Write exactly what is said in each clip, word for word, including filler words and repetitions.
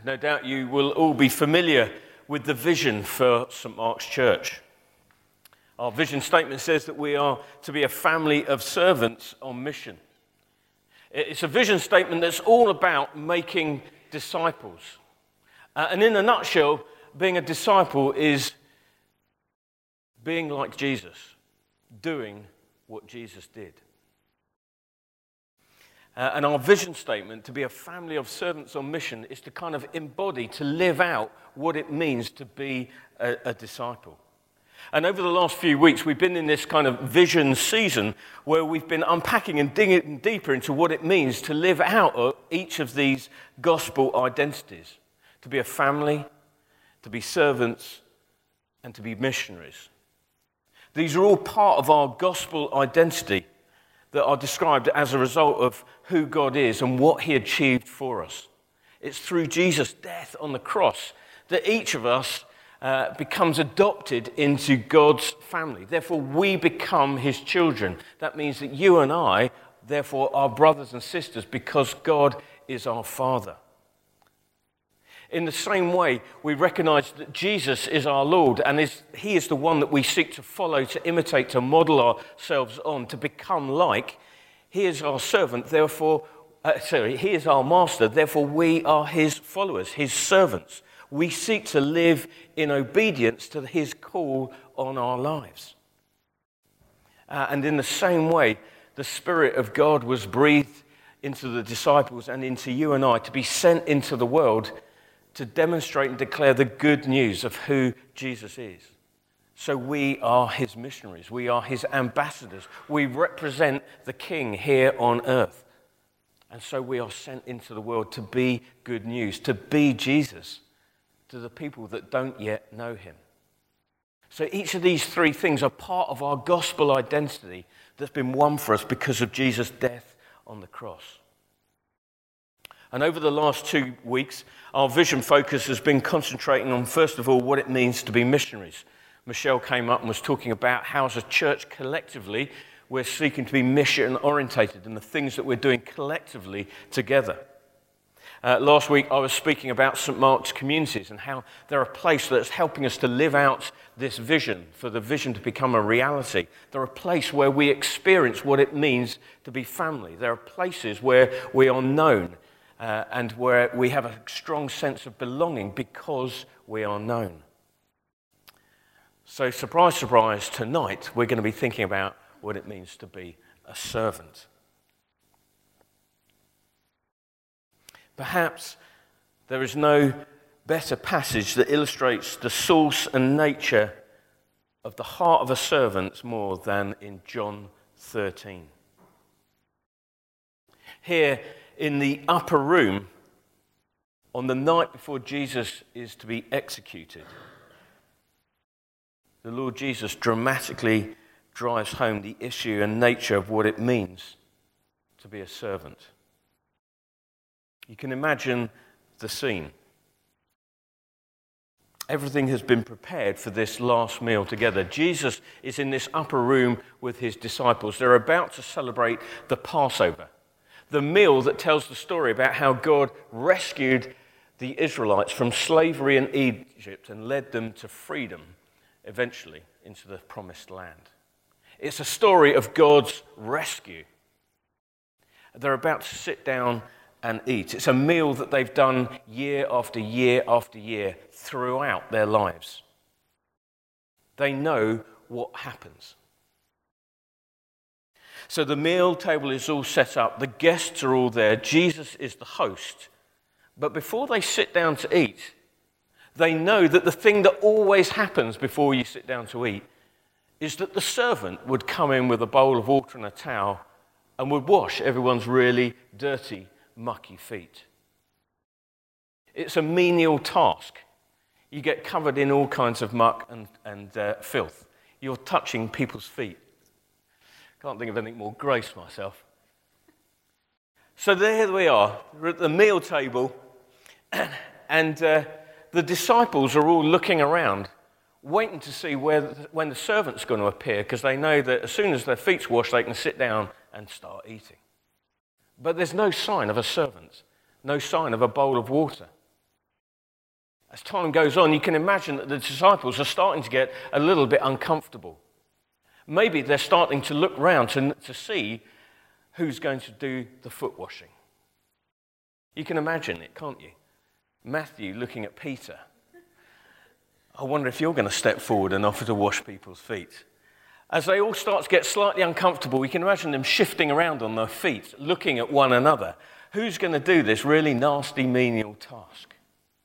No doubt you will all be familiar with the vision for St Mark's Church. Our vision statement says that we are to be a family of servants on mission. It's a vision statement that's all about making disciples. Uh, and in a nutshell, being a disciple is being like Jesus, doing what Jesus did. Uh, and our vision statement, to be a family of servants on mission, is to kind of embody, to live out what it means to be a, a disciple. And over the last few weeks, we've been in this kind of vision season where we've been unpacking and digging deeper into what it means to live out each of these gospel identities. To be a family, to be servants, and to be missionaries. These are all part of our gospel identity that are described as a result of who God is and what he achieved for us. It's through Jesus' death on the cross that each of us uh, becomes adopted into God's family. Therefore, we become his children. That means that you and I, therefore, are brothers and sisters because God is our Father. In the same way, we recognize that Jesus is our Lord and is, he is the one that we seek to follow, to imitate, to model ourselves on, to become like. He is our servant, therefore, uh, sorry, he is our master, therefore we are his followers, his servants. We seek to live in obedience to his call on our lives. Uh, and in the same way, the Spirit of God was breathed into the disciples and into you and I to be sent into the world to demonstrate and declare the good news of who Jesus is. So we are his missionaries. We are his ambassadors. We represent the King here on earth. And so we are sent into the world to be good news, to be Jesus to the people that don't yet know him. So each of these three things are part of our gospel identity that's been won for us because of Jesus' death on the cross. And over the last two weeks, our vision focus has been concentrating on, first of all, what it means to be missionaries. Michelle came up and was talking about how as a church collectively, we're seeking to be mission-orientated and the things that we're doing collectively together. Uh, last week, I was speaking about St Mark's communities and how they're a place that's helping us to live out this vision, for the vision to become a reality. They're a place where we experience what it means to be family. There are places where we are known. Uh, and where we have a strong sense of belonging because we are known. So, surprise, surprise, tonight we're going to be thinking about what it means to be a servant. Perhaps there is no better passage that illustrates the source and nature of the heart of a servant more than in John thirteen. Here, in the upper room, on the night before Jesus is to be executed, the Lord Jesus dramatically drives home the issue and nature of what it means to be a servant. You can imagine the scene. Everything has been prepared for this last meal together. Jesus is in this upper room with his disciples. They're about to celebrate the Passover, the meal that tells the story about how God rescued the Israelites from slavery in Egypt and led them to freedom, eventually into the promised land. It's a story of God's rescue. They're about to sit down and eat. It's a meal that they've done year after year after year throughout their lives. They know what happens. So the meal table is all set up. The guests are all there. Jesus is the host. But before they sit down to eat, they know that the thing that always happens before you sit down to eat is that the servant would come in with a bowl of water and a towel and would wash everyone's really dirty, mucky feet. It's a menial task. You get covered in all kinds of muck and, and uh, filth. You're touching people's feet. Can't think of anything more gross myself. So there we are. We're at the meal table, and uh, the disciples are all looking around, waiting to see where when the servant's going to appear, because they know that as soon as their feet's washed, they can sit down and start eating. But there's no sign of a servant, no sign of a bowl of water. As time goes on, you can imagine that the disciples are starting to get a little bit uncomfortable. Maybe they're starting to look round to, to see who's going to do the foot washing. You can imagine it, can't you? Matthew looking at Peter. I wonder if you're going to step forward and offer to wash people's feet. As they all start to get slightly uncomfortable, we can imagine them shifting around on their feet, looking at one another. Who's going to do this really nasty, menial task?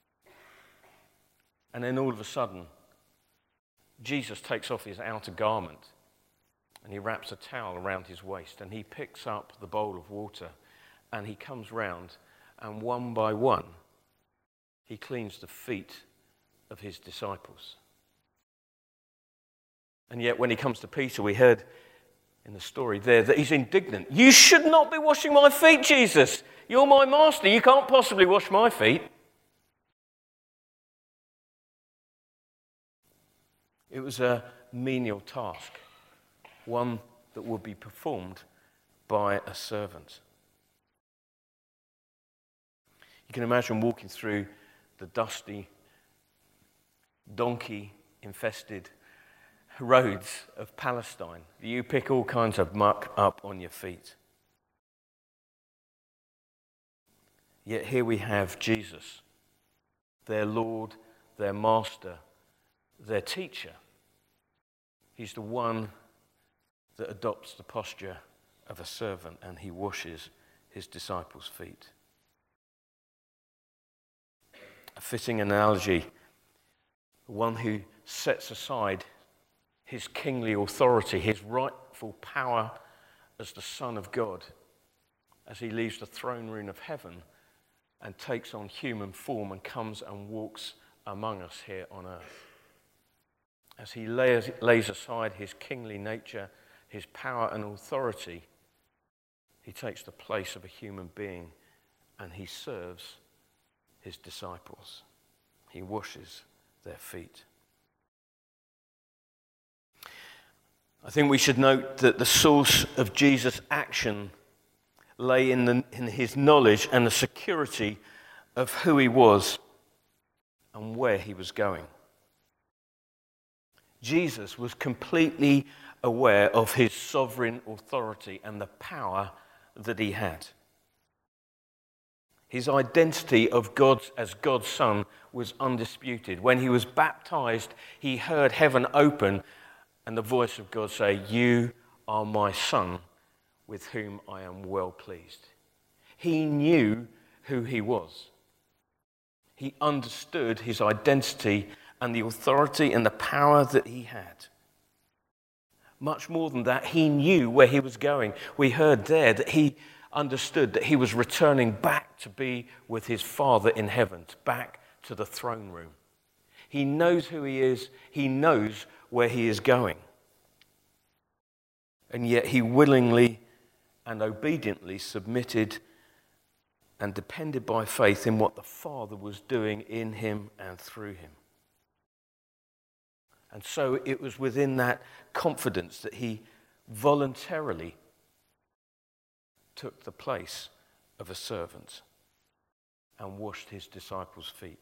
And then all of a sudden, Jesus takes off his outer garment and he wraps a towel around his waist and he picks up the bowl of water and he comes round and one by one, he cleans the feet of his disciples. And yet when he comes to Peter, we heard in the story there that he's indignant. You should not be washing my feet, Jesus. You're my master. You can't possibly wash my feet. It was a menial task, one that would be performed by a servant. You can imagine walking through the dusty, donkey-infested roads of Palestine. You pick all kinds of muck up on your feet. Yet here we have Jesus, their Lord, their Master, their teacher. He's the one that adopts the posture of a servant and he washes his disciples' feet. A fitting analogy, one who sets aside his kingly authority, his rightful power as the Son of God, as he leaves the throne room of heaven and takes on human form and comes and walks among us here on earth. As he lays, lays aside his kingly nature, his power and authority, he takes the place of a human being and he serves his disciples. He washes their feet. I think we should note that the source of Jesus' action lay in, the, in his knowledge and the security of who he was and where he was going. Jesus was completely aware of his sovereign authority and the power that he had. His identity of God as God's Son was undisputed. When he was baptized, he heard heaven open and the voice of God say, "You are my Son, with whom I am well pleased." He knew who he was. He understood his identity and the authority and the power that he had. Much more than that, he knew where he was going. We heard there that he understood that he was returning back to be with his Father in heaven, back to the throne room. He knows who he is. He knows where he is going. And yet he willingly and obediently submitted and depended by faith in what the Father was doing in him and through him. And so it was within that confidence that he voluntarily took the place of a servant and washed his disciples' feet.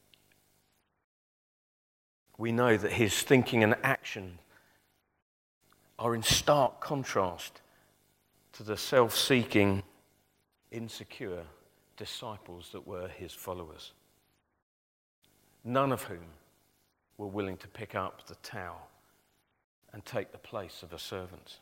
We know that his thinking and action are in stark contrast to the self-seeking, insecure disciples that were his followers, none of whom were willing to pick up the towel and take the place of a servant.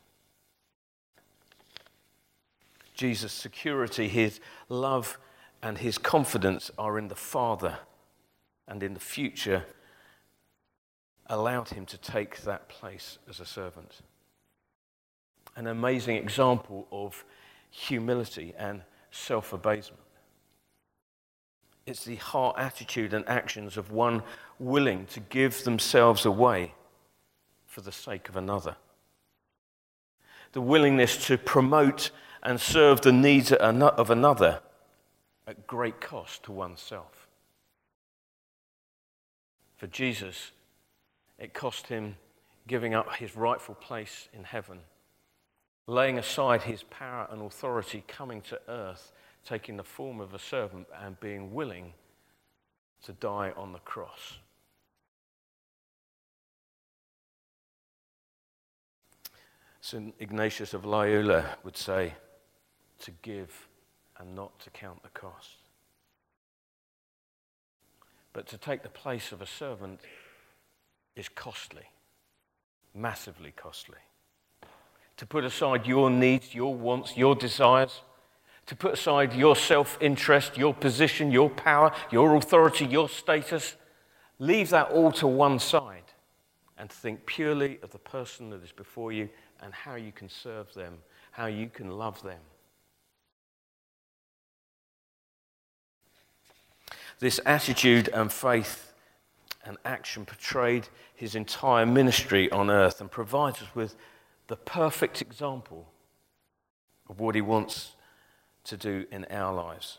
Jesus' security, his love, and his confidence are in the Father, and in the future allowed him to take that place as a servant. An amazing example of humility and self-abasement. It's the heart attitude and actions of one willing to give themselves away for the sake of another. The willingness to promote and serve the needs of another at great cost to oneself. For Jesus, it cost him giving up his rightful place in heaven, laying aside his power and authority, coming to earth, taking the form of a servant and being willing to die on the cross. Saint Ignatius of Loyola would say, to give and not to count the cost. But to take the place of a servant is costly, massively costly. To put aside your needs, your wants, your desires, to put aside your self-interest, your position, your power, your authority, your status, leave that all to one side and think purely of the person that is before you and how you can serve them, how you can love them. This attitude and faith and action portrayed his entire ministry on earth and provides us with the perfect example of what he wants to do in our lives.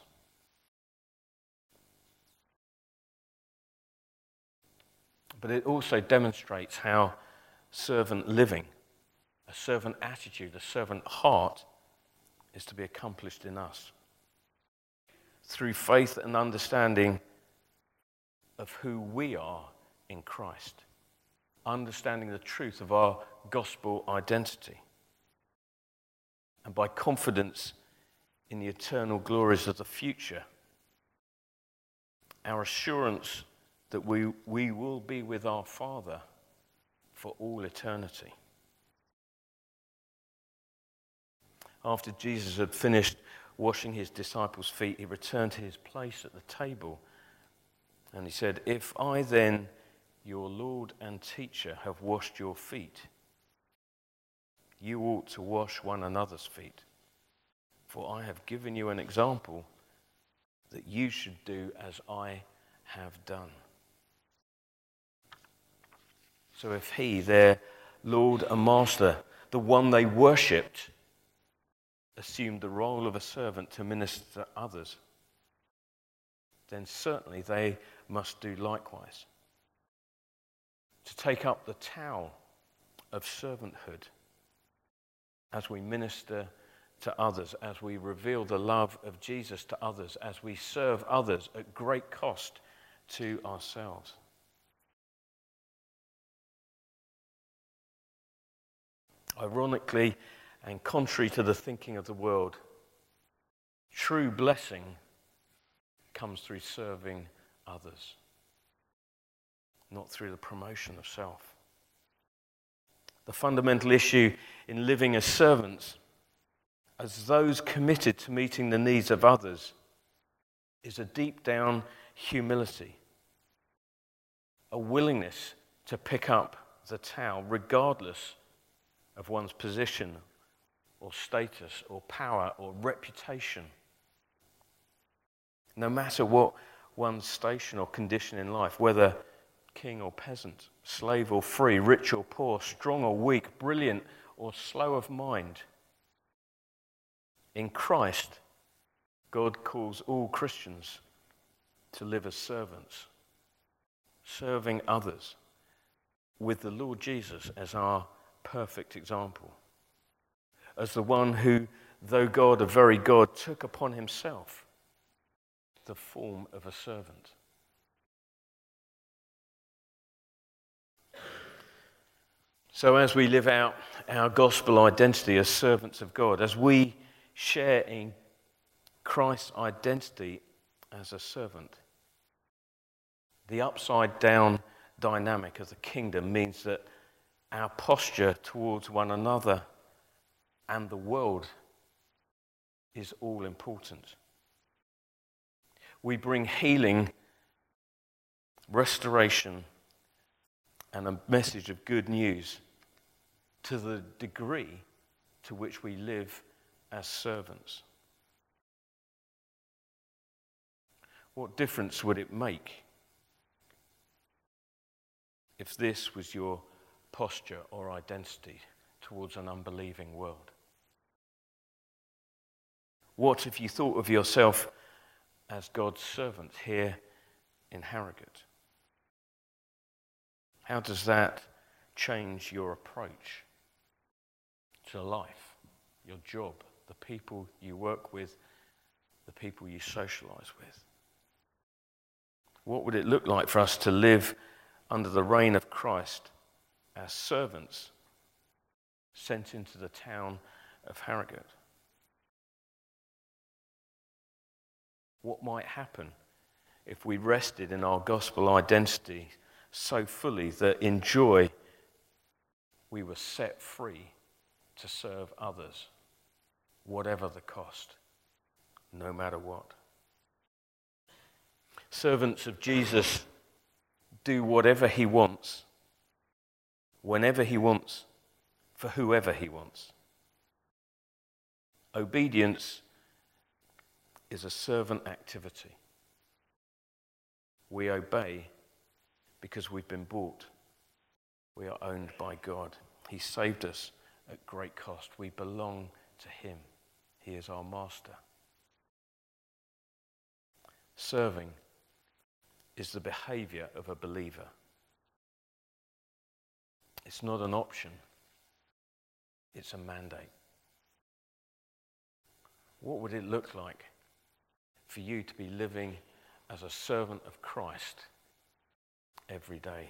But it also demonstrates how servant living, a servant attitude, a servant heart is to be accomplished in us through faith and understanding of who we are in Christ, understanding the truth of our gospel identity, and by confidence in the eternal glories of the future, our assurance that we, we will be with our Father for all eternity. After Jesus had finished washing his disciples' feet, he returned to his place at the table and he said, "If I then, your Lord and teacher, have washed your feet, you ought to wash one another's feet. For I have given you an example that you should do as I have done." So if he, their Lord and Master, the one they worshipped, assumed the role of a servant to minister to others, then certainly they must do likewise. To take up the towel of servanthood as we minister to others, as we reveal the love of Jesus to others, as we serve others at great cost to ourselves. Ironically, and contrary to the thinking of the world, true blessing comes through serving others, not through the promotion of self. The fundamental issue in living as servants, as those committed to meeting the needs of others, is a deep down humility, a willingness to pick up the towel regardless of one's position or status or power or reputation. No matter what one's station or condition in life, whether king or peasant, slave or free, rich or poor, strong or weak, brilliant or slow of mind. In Christ, God calls all Christians to live as servants, serving others, with the Lord Jesus as our perfect example, as the one who, though God, a very God, took upon himself the form of a servant. So as we live out our gospel identity as servants of God, as we share in Christ's identity as a servant, the upside down dynamic of the kingdom means that our posture towards one another and the world is all important. We bring healing, restoration, and a message of good news to the degree to which we live as servants. What difference would it make if this was your posture or identity towards an unbelieving world? What if you thought of yourself as God's servant here in Harrogate? How does that change your approach to life, your job, the people you work with, the people you socialize with? What would it look like for us to live under the reign of Christ as servants sent into the town of Harrogate? What might happen if we rested in our gospel identity so fully that in joy we were set free to serve others, whatever the cost, no matter what? Servants of Jesus do whatever he wants, whenever he wants, for whoever he wants. Obedience is a servant activity. We obey because we've been bought. We are owned by God. He saved us at great cost. We belong to him. He is our master. Serving is the behavior of a believer. It's not an option. It's a mandate. What would it look like for you to be living as a servant of Christ every day?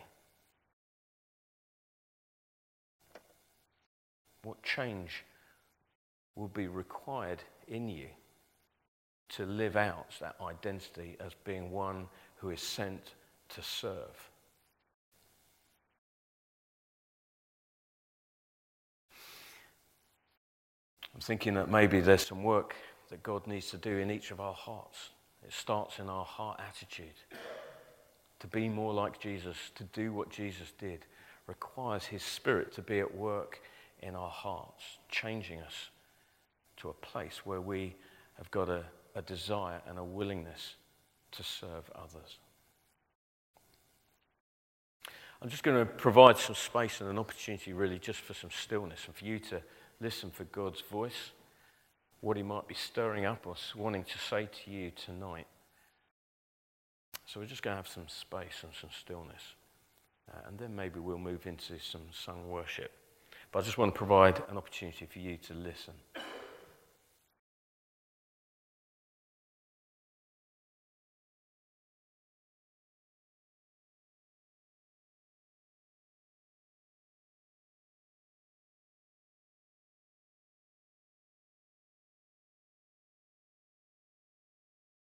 What change will be required in you to live out that identity as being one who is sent to serve? I'm thinking that maybe there's some work that God needs to do in each of our hearts. It starts in our heart attitude. To be more like Jesus, to do what Jesus did, requires his Spirit to be at work in our hearts, changing us to a place where we have got a, a desire and a willingness to serve others. I'm just going to provide some space and an opportunity really just for some stillness and for you to listen for God's voice, what he might be stirring up or wanting to say to you tonight. So we're just going to have some space and some stillness. Uh, and then maybe we'll move into some sung worship. But I just want to provide an opportunity for you to listen.